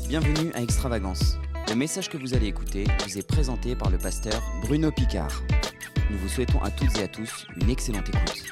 Bienvenue à Extravagance. Le message que vous allez écouter vous est présenté par le pasteur Bruno Picard. Nous vous souhaitons à toutes et à tous une excellente écoute.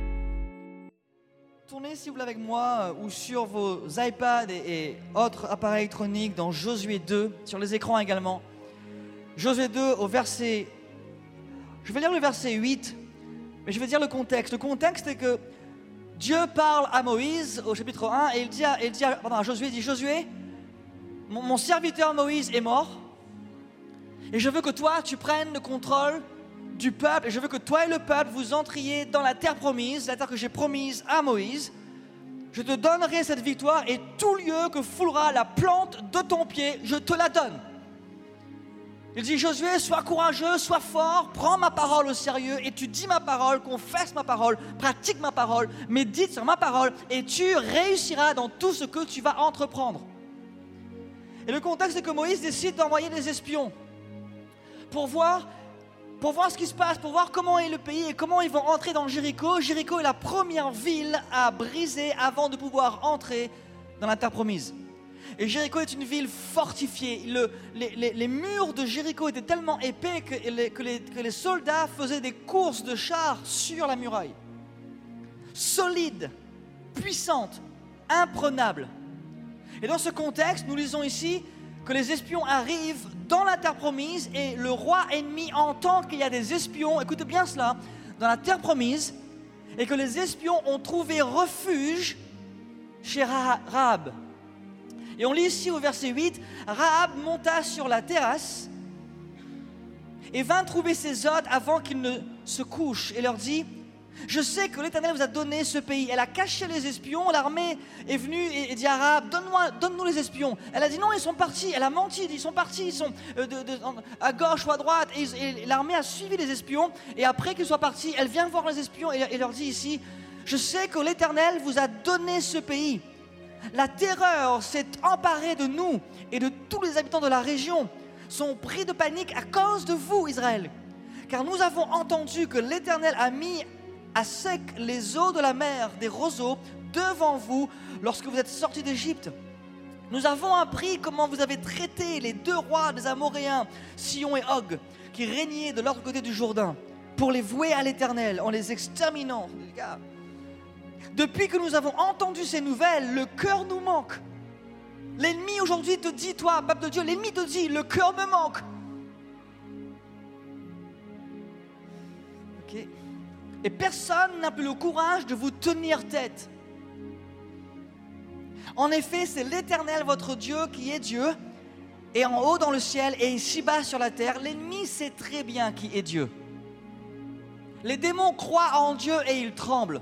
Tournez s'il vous plaît avec moi ou sur vos iPads et autres appareils électroniques dans Josué 2, sur les écrans également. Josué 2 au verset... Je vais lire le verset 8, mais je vais dire le contexte. Le contexte est que Dieu parle à Moïse au chapitre 1 et il dit à Josué, Josué, mon serviteur Moïse est mort et je veux que toi tu prennes le contrôle du peuple et je veux que toi et le peuple vous entriez dans la terre promise, la terre que j'ai promise à Moïse. Je te donnerai cette victoire et tout lieu que foulera la plante de ton pied, je te la donne. Il dit, Josué, sois courageux, sois fort, prends ma parole au sérieux, étudie ma parole, confesse ma parole, pratique ma parole, médite sur ma parole, et tu réussiras dans tout ce que tu vas entreprendre. Et le contexte est que Moïse décide d'envoyer des espions pour voir ce qui se passe, pour voir comment est le pays et comment ils vont entrer dans Jéricho. Jéricho est la première ville à briser avant de pouvoir entrer dans la terre promise. Et Jéricho est une ville fortifiée. Les murs de Jéricho étaient tellement épais que les soldats faisaient des courses de chars sur la muraille. Solide, puissante, imprenable. Et dans ce contexte, nous lisons ici que les espions arrivent dans la terre promise et le roi ennemi entend qu'il y a des espions, écoutez bien cela, dans la terre promise et que les espions ont trouvé refuge chez Rahab. Et on lit ici au verset 8, Rahab monta sur la terrasse et vint trouver ses hôtes avant qu'ils ne se couchent et leur dit, je sais que l'Éternel vous a donné ce pays. Elle a caché les espions, l'armée est venue et dit à Rahab, donne-nous les espions. Elle a dit non, ils sont partis, elle a menti, ils sont partis, ils sont à gauche ou à droite. Et l'armée a suivi les espions et après qu'ils soient partis, elle vient voir les espions et leur dit ici, je sais que l'Éternel vous a donné ce pays. La terreur s'est emparée de nous et de tous les habitants de la région sont pris de panique à cause de vous, Israël. Car nous avons entendu que l'Éternel a mis à sec les eaux de la mer des roseaux devant vous lorsque vous êtes sortis d'Égypte. Nous avons appris comment vous avez traité les deux rois des Amoréens, Sihon et Og, qui régnaient de l'autre côté du Jourdain, pour les vouer à l'Éternel en les exterminant. Depuis que nous avons entendu ces nouvelles, le cœur nous manque. L'ennemi aujourd'hui te dit, toi, peuple de Dieu, l'ennemi te dit, le cœur me manque. Ok. Et personne n'a plus le courage de vous tenir tête. En effet, c'est l'Éternel, votre Dieu, qui est Dieu, et en haut dans le ciel et ici-bas sur la terre. L'ennemi sait très bien qui est Dieu. Les démons croient en Dieu et ils tremblent.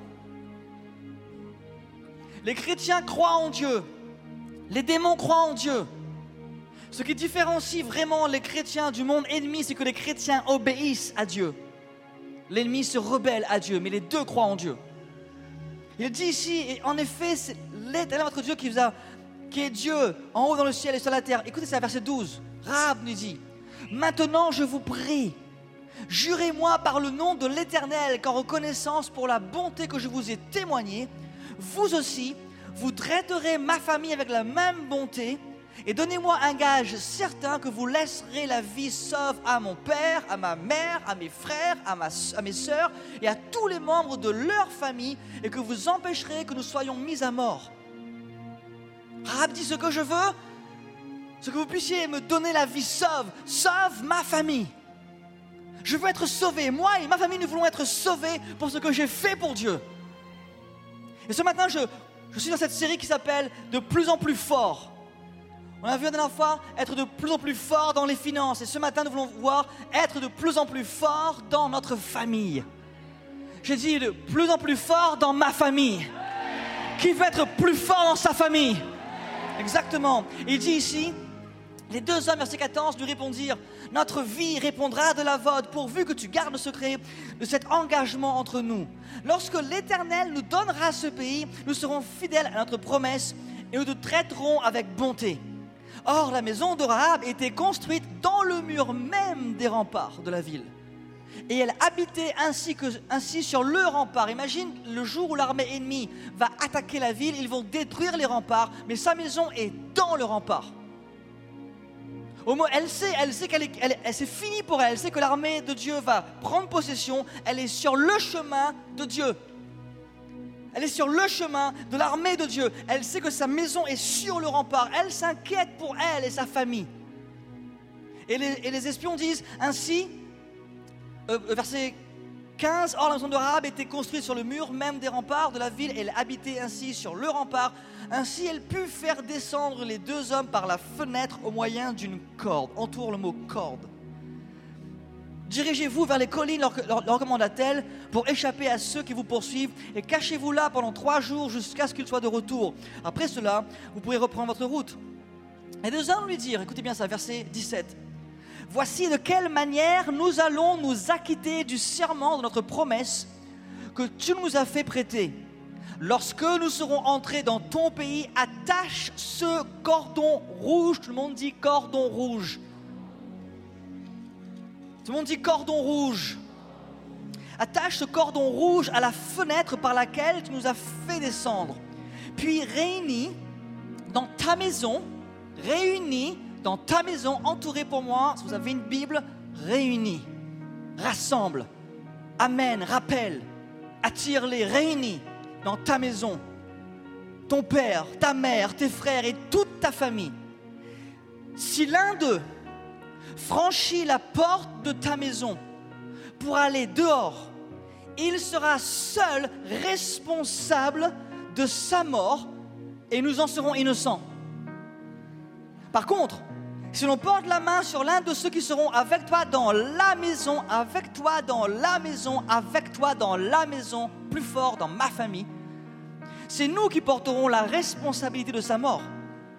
Les chrétiens croient en Dieu. Les démons croient en Dieu. Ce qui différencie vraiment les chrétiens du monde ennemi, c'est que les chrétiens obéissent à Dieu. L'ennemi se rebelle à Dieu, mais les deux croient en Dieu. Il dit ici, et en effet, c'est l'Éternel votre Dieu qui est Dieu en haut dans le ciel et sur la terre. Écoutez ça, verset 12. Rahab nous dit, maintenant je vous prie, jurez-moi par le nom de l'Éternel qu'en reconnaissance pour la bonté que je vous ai témoignée, vous aussi, vous traiterez ma famille avec la même bonté et donnez-moi un gage certain que vous laisserez la vie sauve à mon père, à ma mère, à mes frères, à mes sœurs et à tous les membres de leur famille et que vous empêcherez que nous soyons mis à mort. Rahab dit, ce que je veux, c'est que vous puissiez me donner la vie sauve ma famille. Je veux être sauvé, moi et ma famille nous voulons être sauvés pour ce que j'ai fait pour Dieu. Et ce matin, je suis dans cette série qui s'appelle « De plus en plus fort ». On a vu la dernière fois être de plus en plus fort dans les finances. Et ce matin, nous voulons voir être de plus en plus fort dans notre famille. J'ai dit de plus en plus fort dans ma famille. Qui veut être plus fort dans sa famille? Exactement. Il dit ici, les deux hommes, verset 14, lui répondirent, notre vie répondra de la vôtre, pourvu que tu gardes le secret de cet engagement entre nous. Lorsque l'Éternel nous donnera ce pays, nous serons fidèles à notre promesse et nous te traiterons avec bonté. Or, la maison de Rahab était construite dans le mur même des remparts de la ville. Et elle habitait ainsi sur le rempart. Imagine le jour où l'armée ennemie va attaquer la ville, ils vont détruire les remparts, mais sa maison est dans le rempart. Elle sait c'est fini pour elle. Elle sait que l'armée de Dieu va prendre possession. Elle est sur le chemin de Dieu. Elle est sur le chemin de l'armée de Dieu. Elle sait que sa maison est sur le rempart. Elle s'inquiète pour elle et sa famille. Et les espions disent ainsi, verset 15, or la maison de Rahab était construite sur le mur même des remparts de la ville. Elle habitait ainsi sur le rempart. Ainsi elle put faire descendre les deux hommes par la fenêtre au moyen d'une corde. Entoure le mot corde. Dirigez-vous vers les collines, leur commanda-t-elle, pour échapper à ceux qui vous poursuivent, et cachez-vous là pendant 3 jours jusqu'à ce qu'ils soient de retour. Après cela, vous pourrez reprendre votre route. Et deux hommes lui dirent, écoutez bien ça, verset 17. Voici de quelle manière nous allons nous acquitter du serment de notre promesse que tu nous as fait prêter. Lorsque nous serons entrés dans ton pays, attache ce cordon rouge. Tout le monde dit cordon rouge. Tout le monde dit cordon rouge. Attache ce cordon rouge à la fenêtre par laquelle tu nous as fait descendre. Puis réunis dans ta maison, entourés pour moi, si vous avez une Bible, réunis, rassemble, amène, rappelle, attire-les, réunis dans ta maison, ton père, ta mère, tes frères et toute ta famille. Si l'un d'eux franchit la porte de ta maison pour aller dehors, il sera seul responsable de sa mort et nous en serons innocents. Par contre, si l'on porte la main sur l'un de ceux qui seront avec toi dans la maison, plus fort dans ma famille, c'est nous qui porterons la responsabilité de sa mort.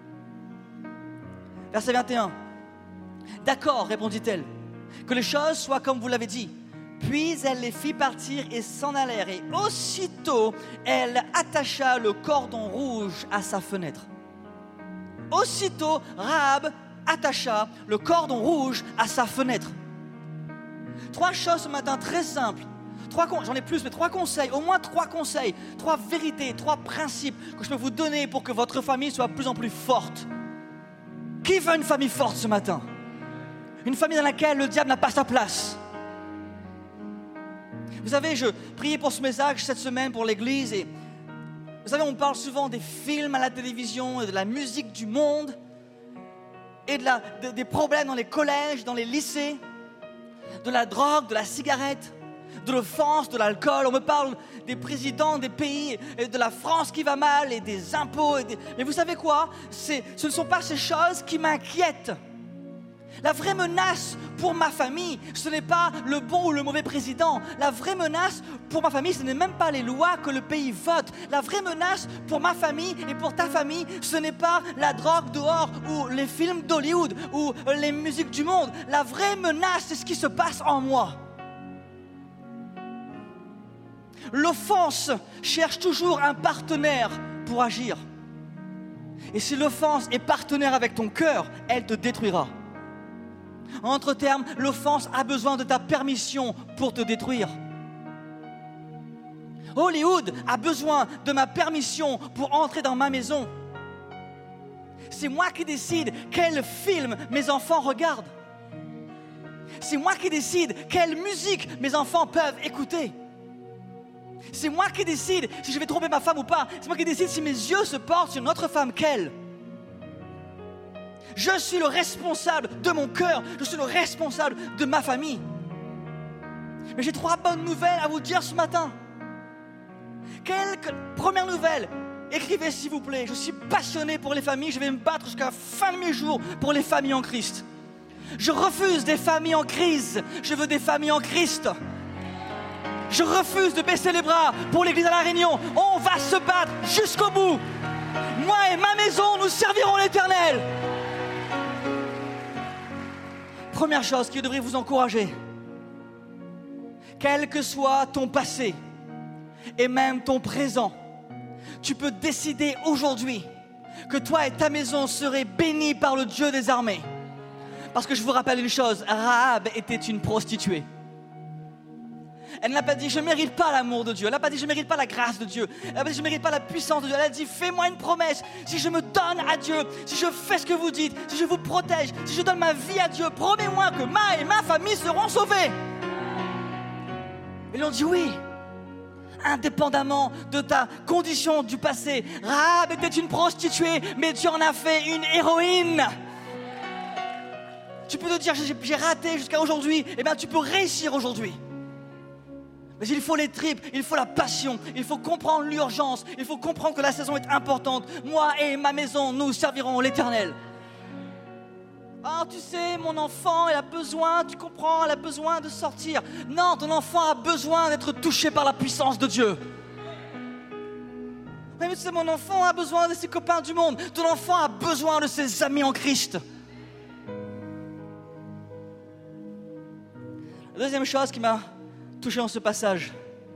Verset 21. D'accord, répondit-elle, que les choses soient comme vous l'avez dit. Puis elle les fit partir et s'en allèrent. Et aussitôt, elle attacha le cordon rouge à sa fenêtre. Aussitôt, Rahab attacha le cordon rouge à sa fenêtre. 3 choses ce matin très simples. J'en ai plus, mais 3 conseils, au moins 3 conseils, 3 vérités, 3 principes que je peux vous donner pour que votre famille soit de plus en plus forte. Qui veut une famille forte ce matin? Une famille dans laquelle le diable n'a pas sa place. Vous savez, je priais pour ce message cette semaine pour l'église et vous savez, on parle souvent des films à la télévision, et de la musique du monde et des problèmes dans les collèges, dans les lycées, de la drogue, de la cigarette, de l'offense, de l'alcool. On me parle des présidents des pays, et de la France qui va mal et des impôts. Mais vous savez quoi? Ce ne sont pas ces choses qui m'inquiètent. La vraie menace pour ma famille, ce n'est pas le bon ou le mauvais président. La vraie menace pour ma famille, ce n'est même pas les lois que le pays vote. La vraie menace pour ma famille et pour ta famille, ce n'est pas la drogue dehors ou les films d'Hollywood ou les musiques du monde. La vraie menace, c'est ce qui se passe en moi. L'offense cherche toujours un partenaire pour agir. Et si l'offense est partenaire avec ton cœur, elle te détruira. En d'autres termes, l'offense a besoin de ta permission pour te détruire. Hollywood a besoin de ma permission pour entrer dans ma maison. C'est moi qui décide quel film mes enfants regardent. C'est moi qui décide quelle musique mes enfants peuvent écouter. C'est moi qui décide si je vais tromper ma femme ou pas. C'est moi qui décide si mes yeux se portent sur une autre femme qu'elle. Je suis le responsable de mon cœur. Je suis le responsable de ma famille. Mais j'ai 3 bonnes nouvelles à vous dire ce matin. Première nouvelle, écrivez s'il vous plaît. Je suis passionné pour les familles. Je vais me battre jusqu'à la fin de mes jours pour les familles en Christ. Je refuse des familles en crise. Je veux des familles en Christ. Je refuse de baisser les bras pour l'église à La Réunion. On va se battre jusqu'au bout. Moi et ma maison, nous servirons l'Éternel. Première chose qui devrait vous encourager, quel que soit ton passé et même ton présent, tu peux décider aujourd'hui que toi et ta maison seraient bénis par le Dieu des armées. Parce que je vous rappelle une chose, Rahab était une prostituée. Elle n'a pas dit, je ne mérite pas l'amour de Dieu. Elle n'a pas dit, je ne mérite pas la grâce de Dieu. Elle n'a pas dit, je ne mérite pas la puissance de Dieu. Elle a dit, fais-moi une promesse. Si je me donne à Dieu, si je fais ce que vous dites, si je vous protège, si je donne ma vie à Dieu, promets-moi que ma famille seront sauvées. Ils lui ont dit oui. Indépendamment de ta condition du passé, Rahab était une prostituée, mais Dieu en a fait une héroïne. Tu peux te dire, j'ai raté jusqu'à aujourd'hui. Eh bien, tu peux réussir aujourd'hui. Mais il faut les tripes, il faut la passion, il faut comprendre l'urgence, il faut comprendre que la saison est importante. Moi et ma maison, nous servirons l'Éternel. Ah, tu sais, mon enfant, elle a besoin, tu comprends, elle a besoin de sortir. Non, ton enfant a besoin d'être touché par la puissance de Dieu. Oui, mais tu sais, mon enfant a besoin de ses copains du monde. Ton enfant a besoin de ses amis en Christ. La deuxième chose qui m'a touché dans ce passage,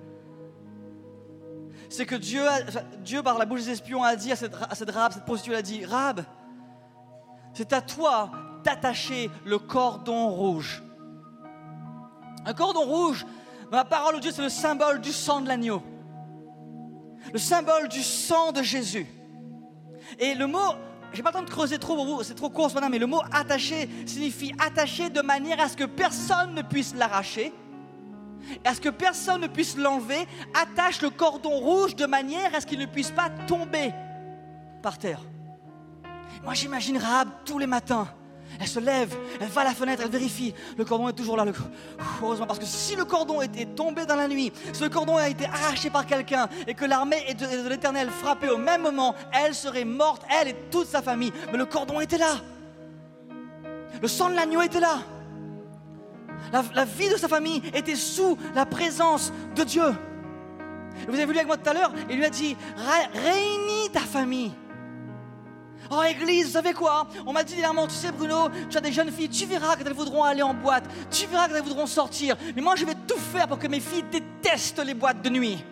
c'est que Dieu, par la bouche des espions, a dit à cette Rahab, cette prostituée, a dit, Rahab, c'est à toi d'attacher le cordon rouge. Un cordon rouge, dans la parole de Dieu, c'est le symbole du sang de l'agneau. Le symbole du sang de Jésus. Et le mot, je n'ai pas le temps de creuser trop pour vous, c'est trop court ce matin, mais le mot attaché signifie attacher de manière à ce que personne ne puisse l'arracher, et à ce que personne ne puisse l'enlever. Attache le cordon rouge de manière à ce qu'il ne puisse pas tomber par terre. Moi j'imagine Rahab tous les matins. Elle se lève, elle va à la fenêtre, elle vérifie. Le cordon est toujours là. Heureusement, parce que si le cordon était tombé dans la nuit, si le cordon a été arraché par quelqu'un et que l'armée de l'Éternel frappait au même moment, elle serait morte, elle et toute sa famille. Mais le cordon était là. Le sang de l'agneau était là. La vie de sa famille était sous la présence de Dieu. Et vous avez vu avec moi tout à l'heure, il lui a dit, réunis ta famille. Oh église, vous savez quoi? On m'a dit dernièrement, tu sais Bruno, tu as des jeunes filles, tu verras quand elles voudront aller en boîte, tu verras quand elles voudront sortir. Mais moi je vais tout faire pour que mes filles détestent les boîtes de nuit.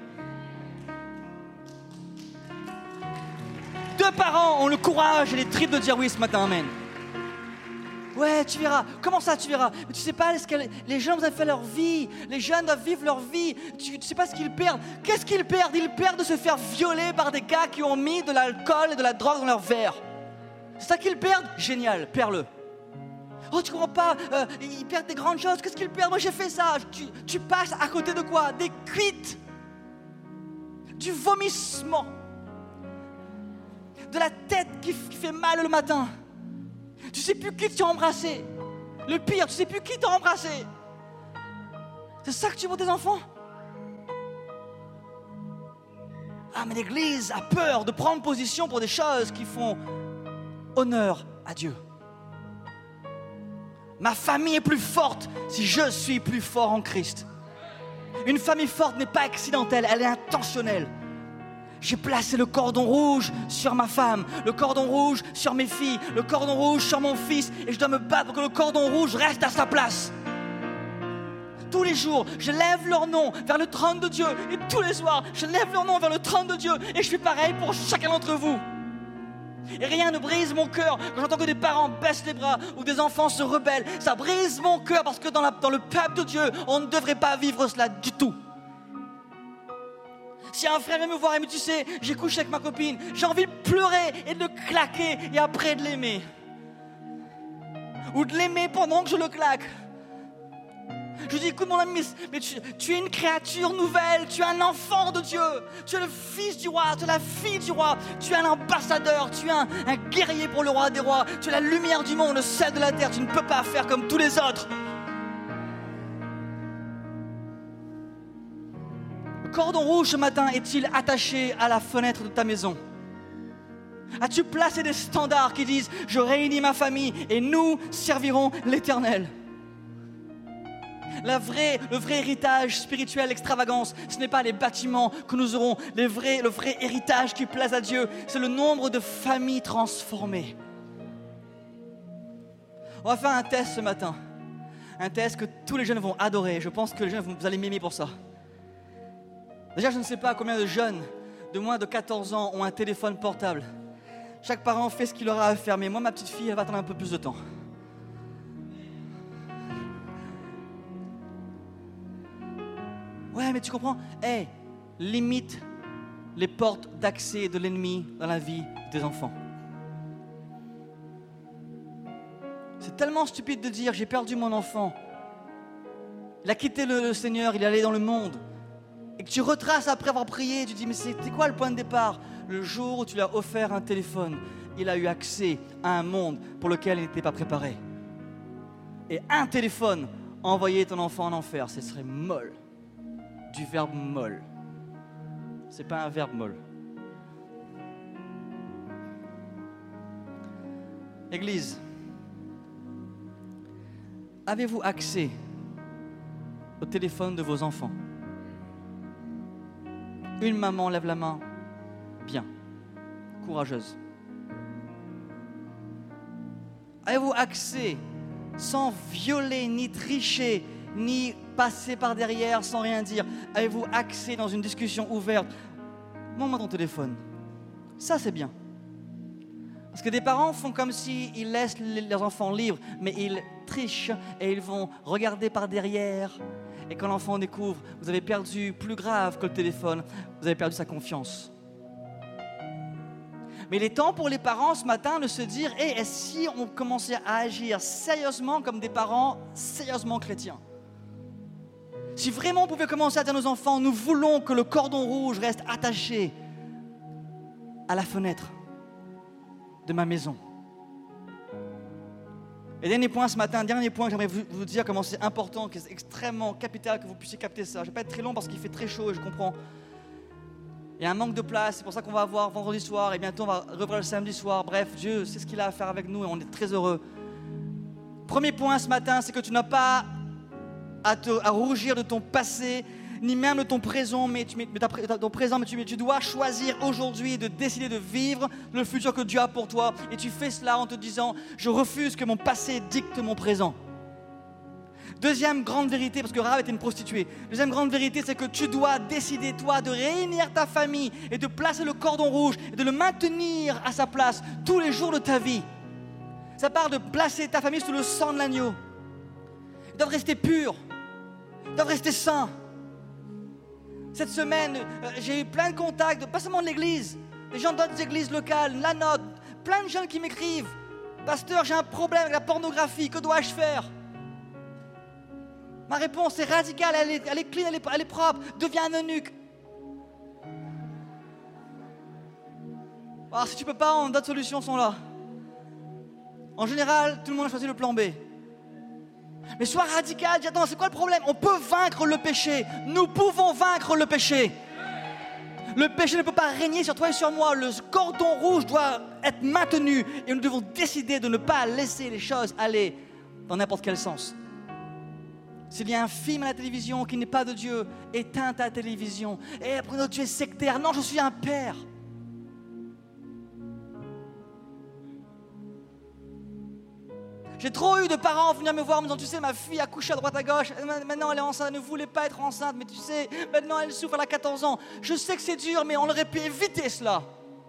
Deux parents ont le courage et les tripes de dire oui ce matin, amen. Ouais, tu verras. Comment ça, tu verras? Mais tu sais pas ce que les jeunes doivent faire leur vie. Les jeunes doivent vivre leur vie. Tu sais pas ce qu'ils perdent. Qu'est-ce qu'ils perdent? Ils perdent de se faire violer par des gars qui ont mis de l'alcool et de la drogue dans leur verre. C'est ça qu'ils perdent? Génial, perds-le. Oh, tu comprends pas, ils perdent des grandes choses. Qu'est-ce qu'ils perdent? Moi, j'ai fait ça. Tu passes à côté de quoi? Des cuites, du vomissement, de la tête qui fait mal le matin. Tu sais plus qui tu as embrassé. Le pire, tu sais plus qui t'a embrassé. C'est ça que tu veux pour tes enfants? Ah, mais l'Église a peur de prendre position pour des choses qui font honneur à Dieu. Ma famille est plus forte si je suis plus fort en Christ. Une famille forte n'est pas accidentelle, elle est intentionnelle. J'ai placé le cordon rouge sur ma femme, le cordon rouge sur mes filles, le cordon rouge sur mon fils, et je dois me battre pour que le cordon rouge reste à sa place. Tous les jours, je lève leur nom vers le trône de Dieu, et tous les soirs, je lève leur nom vers le trône de Dieu, et je fais pareil pour chacun d'entre vous. Et rien ne brise mon cœur quand j'entends que des parents baissent les bras ou des enfants se rebellent. Ça brise mon cœur parce que dans le peuple de Dieu, on ne devrait pas vivre cela du tout. Si un frère vient me voir et me dit, tu sais, j'ai couché avec ma copine, j'ai envie de pleurer et de le claquer et après de l'aimer. Ou de l'aimer pendant que je le claque. Je lui dis, écoute mon ami, mais tu es une créature nouvelle, tu es un enfant de Dieu, tu es le fils du roi, tu es la fille du roi, tu es un ambassadeur, tu es un guerrier pour le roi des rois, tu es la lumière du monde, le sel de la terre, tu ne peux pas faire comme tous les autres. Le cordon rouge ce matin est-il attaché à la fenêtre de ta maison? As-tu placé des standards qui disent, je réunis ma famille et nous servirons l'Éternel? Le vrai héritage spirituel, l'extravagance, ce n'est pas les bâtiments que nous aurons. Le vrai héritage qui plaise à Dieu, c'est le nombre de familles transformées. On va faire un test ce matin. Un test que tous les jeunes vont adorer. Je pense que les jeunes, vous allez m'aimer pour ça. Déjà, je ne sais pas combien de jeunes de moins de 14 ans ont un téléphone portable. Chaque parent fait ce qu'il aura à faire, mais moi, ma petite fille, elle va attendre un peu plus de temps. Ouais, mais tu comprends? Limite les portes d'accès de l'ennemi dans la vie des enfants. C'est tellement stupide de dire j'ai perdu mon enfant. Il a quitté le Seigneur, il est allé dans le monde. Et que tu retraces après avoir prié, tu dis mais c'était quoi le point de départ? Le jour où tu lui as offert un téléphone, il a eu accès à un monde pour lequel il n'était pas préparé. Et un téléphone a envoyé ton enfant en enfer, ce serait molle. Du verbe molle. C'est pas un verbe molle. Église, avez-vous accès au téléphone de vos enfants? Une maman lève la main. Bien. Courageuse. Avez-vous accès sans violer, ni tricher, ni passer par derrière sans rien dire? Avez-vous accès dans une discussion ouverte? Montre-moi ton téléphone. Ça, c'est bien. Parce que des parents font comme s'ils laissent leurs enfants libres, mais ils trichent et ils vont regarder par derrière. Et quand l'enfant découvre, vous avez perdu plus grave que le téléphone, vous avez perdu sa confiance. Mais il est temps pour les parents ce matin de se dire, et si on commençait à agir sérieusement comme des parents sérieusement chrétiens? Si vraiment on pouvait commencer à dire à nos enfants, nous voulons que le cordon rouge reste attaché à la fenêtre de ma maison. Et dernier point ce matin, dernier point que j'aimerais vous dire comment c'est important, que c'est extrêmement capital que vous puissiez capter ça. Je ne vais pas être très long parce qu'il fait très chaud et je comprends. Il y a un manque de place, c'est pour ça qu'on va avoir vendredi soir et bientôt on va revoir le samedi soir. Bref, Dieu sait ce qu'il a à faire avec nous et on est très heureux. Premier point ce matin, c'est que tu n'as pas à rougir de ton passé, ni même de ton présent, mais tu dois choisir aujourd'hui de décider de vivre le futur que Dieu a pour toi. Et tu fais cela en te disant, je refuse que mon passé dicte mon présent. Deuxième grande vérité, parce que Rahab était une prostituée. Deuxième grande vérité, c'est que tu dois décider, toi, de réunir ta famille et de placer le cordon rouge et de le maintenir à sa place tous les jours de ta vie. Ça part de placer ta famille sous le sang de l'agneau. Ils doivent rester purs. Ils doivent rester saints. Cette semaine, j'ai eu plein de contacts, pas seulement de l'église, des gens d'autres églises locales, la nôtre, plein de jeunes qui m'écrivent. Pasteur, j'ai un problème avec la pornographie, que dois-je faire? Ma réponse est radicale, elle est clean, elle est propre. Deviens un eunuque. Alors si tu peux pas, d'autres solutions sont là. En général, tout le monde a choisi le plan B. Mais sois radical, dis attends, c'est quoi le problème? On peut vaincre le péché. Nous pouvons vaincre le péché. Le péché ne peut pas régner sur toi et sur moi. Le cordon rouge doit être maintenu. Et nous devons décider de ne pas laisser les choses aller dans n'importe quel sens. S'il y a un film à la télévision qui n'est pas de Dieu, éteins ta télévision. Et Bruno, tu es sectaire. Non, je suis un père. J'ai trop eu de parents venir me voir en me disant, tu sais, ma fille a couché à droite à gauche, maintenant elle est enceinte, elle ne voulait pas être enceinte, mais tu sais, maintenant elle souffre, elle a 14 ans. Je sais que c'est dur, mais on aurait pu éviter cela.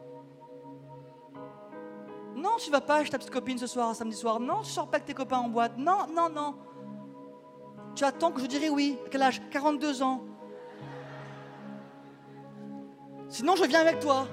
Non, tu ne vas pas chez ta petite copine ce soir, samedi soir. Non, tu ne sors pas avec tes copains en boîte. Non, non, non. Tu attends que je dirai oui. À quel âge? 42 ans. Sinon, je viens avec toi.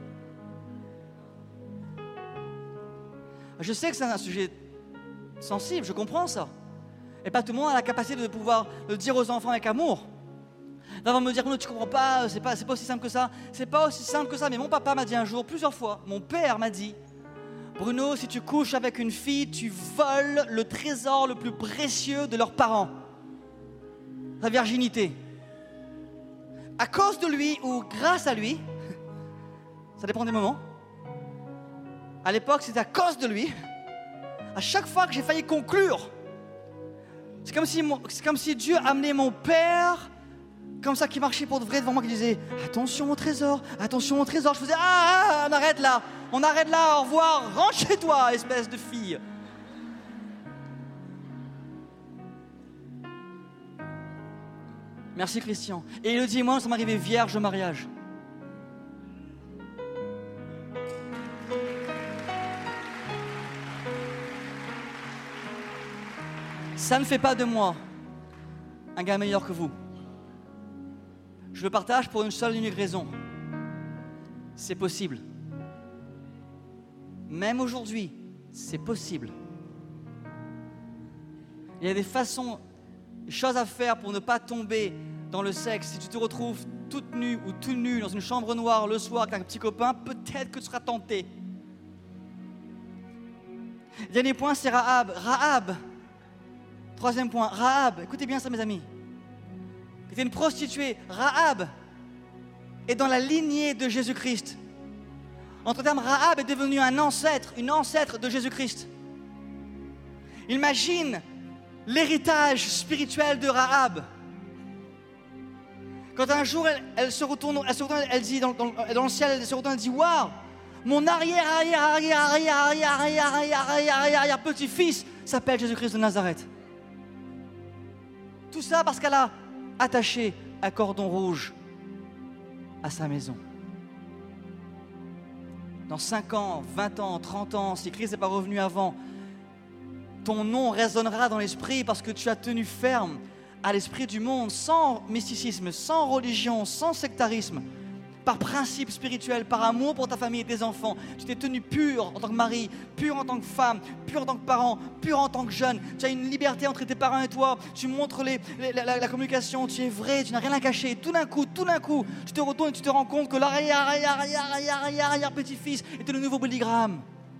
Je sais que c'est un sujet sensible, je comprends ça. Et pas tout le monde a la capacité de pouvoir le dire aux enfants avec amour. D'abord me dire, non, tu comprends pas, c'est pas aussi simple que ça. C'est pas aussi simple que ça, mais mon papa m'a dit un jour, plusieurs fois, mon père m'a dit, Bruno, si tu couches avec une fille, tu voles le trésor le plus précieux de leurs parents. La virginité. À cause de lui ou grâce à lui, ça dépend des moments. À l'époque, c'était à cause de lui. À chaque fois que j'ai failli conclure, c'est comme si Dieu amenait mon père, comme ça, qui marchait pour de vrai devant moi, qui disait attention au trésor, attention au trésor. Je faisais on arrête là, au revoir, rentre chez toi, espèce de fille. Merci Christian. Et Elodie et moi, nous sommes arrivés vierges au mariage. Ça ne fait pas de moi un gars meilleur que vous. Je le partage pour une seule et unique raison. C'est possible. Même aujourd'hui, c'est possible. Il y a des façons, des choses à faire pour ne pas tomber dans le sexe. Si tu te retrouves toute nue ou tout nu dans une chambre noire le soir avec un petit copain, peut-être que tu seras tenté. Dernier point, c'est Rahab. Rahab. Troisième point, Rahab. Écoutez bien ça, mes amis. C'était une prostituée. Rahab est dans la lignée de Jésus-Christ. Entre termes, Rahab est devenue une ancêtre de Jésus-Christ. Imagine l'héritage spirituel de Rahab. Quand un jour elle se retourne, elle dit dans le ciel, elle se retourne, elle dit waouh, mon arrière petit-fils s'appelle Jésus-Christ de Nazareth. Tout ça parce qu'elle a attaché un cordon rouge à sa maison. Dans 5 ans, 20 ans, 30 ans, si Christ n'est pas revenu avant, ton nom résonnera dans l'esprit parce que tu as tenu ferme à l'esprit du monde, sans mysticisme, sans religion, sans sectarisme, par principe spirituel, par amour pour ta famille et tes enfants. Tu t'es tenu pur en tant que mari, pur en tant que femme, pur en tant que parent, pur en tant que jeune. Tu as une liberté entre tes parents et toi. Tu montres la communication, tu es vrai, tu n'as rien à cacher. Tout d'un coup, tu te retournes et tu te rends compte que l'arrière petit-fils était le nouveau Billy Graham.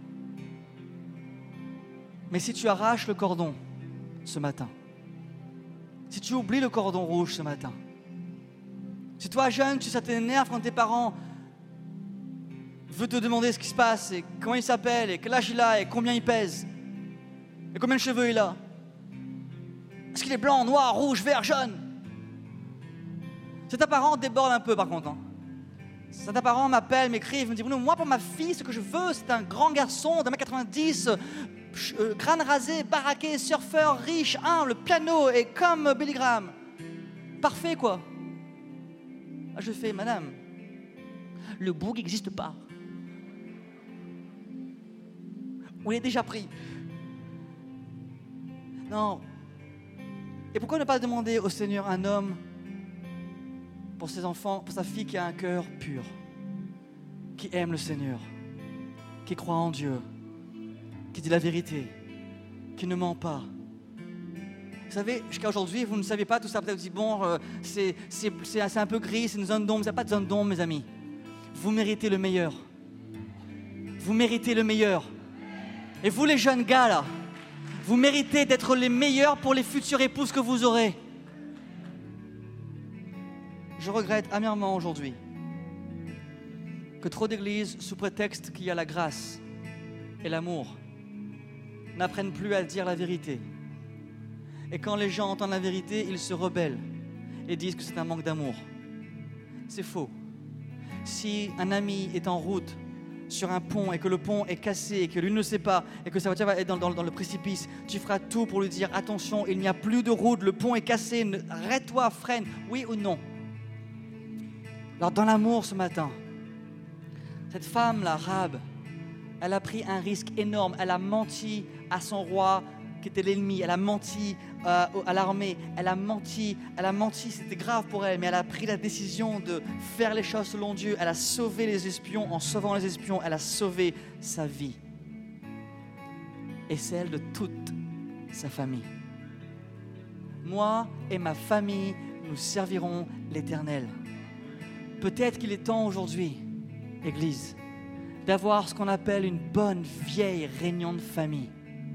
Mais si tu arraches le cordon ce matin, si tu oublies le cordon rouge ce matin, si toi jeune, ça t'énerve quand tes parents veulent te demander ce qui se passe, et comment il s'appelle, et quel âge il a, et combien il pèse, et combien de cheveux il a, est-ce qu'il est blanc, noir, rouge, vert, jaune? Certains parents débordent un peu par contre. Certains parents m'appellent, m'écrivent, me disent moi pour ma fille, ce que je veux, c'est un grand garçon d'1m90, crâne rasé, baraqué, surfeur, riche, humble, piano et comme Billy Graham. Parfait quoi. Je fais, madame, le boug n'existe pas. On est déjà pris. Non. Et pourquoi ne pas demander au Seigneur un homme pour ses enfants, pour sa fille qui a un cœur pur, qui aime le Seigneur, qui croit en Dieu, qui dit la vérité, qui ne ment pas. Vous savez, jusqu'à aujourd'hui, vous ne savez pas tout ça. Peut-être vous dites, bon, c'est un peu gris, c'est une zone d'ombre. Il n'y a pas de zone d'ombre, mes amis. Vous méritez le meilleur. Vous méritez le meilleur. Et vous, les jeunes gars, là, vous méritez d'être les meilleurs pour les futures épouses que vous aurez. Je regrette amèrement aujourd'hui que trop d'églises, sous prétexte qu'il y a la grâce et l'amour, n'apprennent plus à dire la vérité. Et quand les gens entendent la vérité, ils se rebellent et disent que c'est un manque d'amour. C'est faux. Si un ami est en route sur un pont et que le pont est cassé et que lui ne sait pas et que sa voiture va être dans le précipice, tu feras tout pour lui dire attention, il n'y a plus de route, le pont est cassé, arrête-toi, freine, oui ou non. Alors dans l'amour ce matin, cette femme-là, Rahab, elle a pris un risque énorme, elle a menti à son roi qui était l'ennemi, elle a menti à l'armée, elle a menti, c'était grave pour elle, mais elle a pris la décision de faire les choses selon Dieu, elle a sauvé les espions, en sauvant les espions, elle a sauvé sa vie et celle de toute sa famille. Moi et ma famille, nous servirons l'Éternel. Peut-être qu'il est temps aujourd'hui, Église, d'avoir ce qu'on appelle une bonne vieille réunion de famille.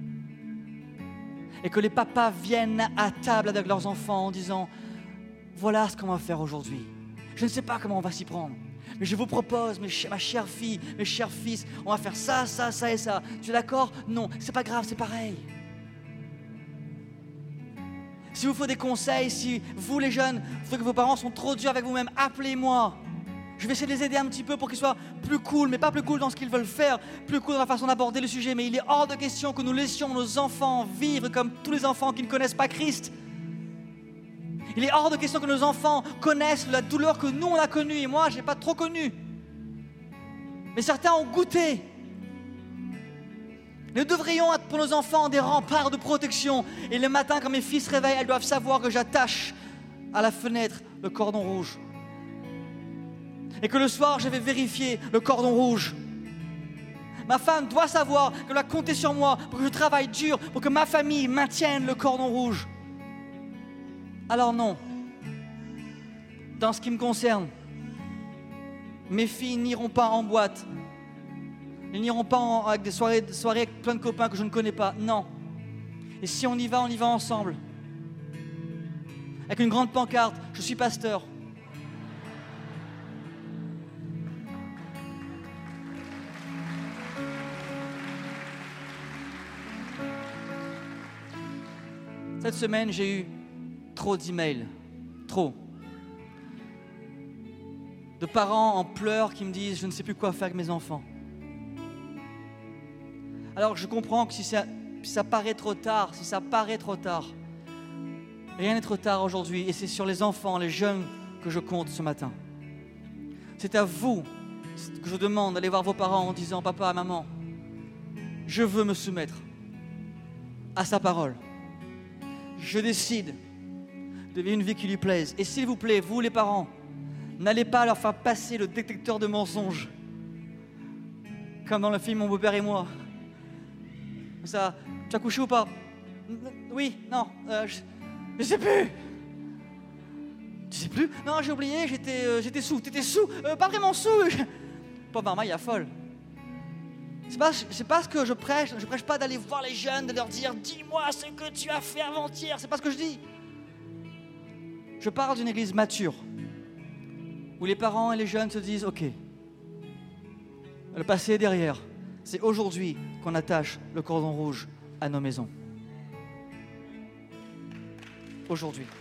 Et que les papas viennent à table avec leurs enfants en disant « Voilà ce qu'on va faire aujourd'hui. Je ne sais pas comment on va s'y prendre, mais je vous propose, ma chère fille, mes chers fils, on va faire ça, ça, ça et ça. Tu es d'accord? Non, c'est pas grave, c'est pareil. » Si vous faut des conseils, si vous les jeunes, vous trouvez que vos parents sont trop durs avec vous-même, appelez-moi. Je vais essayer de les aider un petit peu pour qu'ils soient plus cool, mais pas plus cool dans ce qu'ils veulent faire, plus cool dans la façon d'aborder le sujet. Mais il est hors de question que nous laissions nos enfants vivre comme tous les enfants qui ne connaissent pas Christ. Il est hors de question que nos enfants connaissent la douleur que nous on a connue. Et moi, je n'ai pas trop connu. Mais certains ont goûté. Nous devrions être pour nos enfants des remparts de protection. Et le matin, quand mes filles se réveillent, elles doivent savoir que j'attache à la fenêtre le cordon rouge. Et que le soir, je vais vérifier le cordon rouge. Ma femme doit savoir qu'elle doit compter sur moi pour que je travaille dur, pour que ma famille maintienne le cordon rouge. Alors non, dans ce qui me concerne, mes filles n'iront pas en boîte. Elles n'iront pas avec des soirées avec plein de copains que je ne connais pas. Non. Et si on y va ensemble. Avec une grande pancarte, je suis pasteur. Cette semaine, j'ai eu trop d'emails. Trop. De parents en pleurs qui me disent « Je ne sais plus quoi faire avec mes enfants ». Alors je comprends que si ça paraît trop tard, rien n'est trop tard aujourd'hui. Et c'est sur les enfants, les jeunes que je compte ce matin. C'est à vous que je demande d'aller voir vos parents en disant « Papa, maman, je veux me soumettre à sa parole. Je décide de vivre une vie qui lui plaise. Et s'il vous plaît, vous les parents, n'allez pas leur faire passer le détecteur de mensonges. Comme dans le film Mon beau-père et moi. Ça, tu as couché ou pas? Oui, non, je sais plus. Tu sais plus? Non, j'ai oublié, j'étais sous. T'étais sous? Pas vraiment sous. Pas normal, il y a folle. C'est pas ce que je prêche. Je prêche pas d'aller voir les jeunes, de leur dire « Dis-moi ce que tu as fait avant-hier ». C'est pas ce que je dis. Je parle d'une église mature, où les parents et les jeunes se disent « Ok, le passé est derrière. C'est aujourd'hui qu'on attache le cordon rouge à nos maisons. » Aujourd'hui.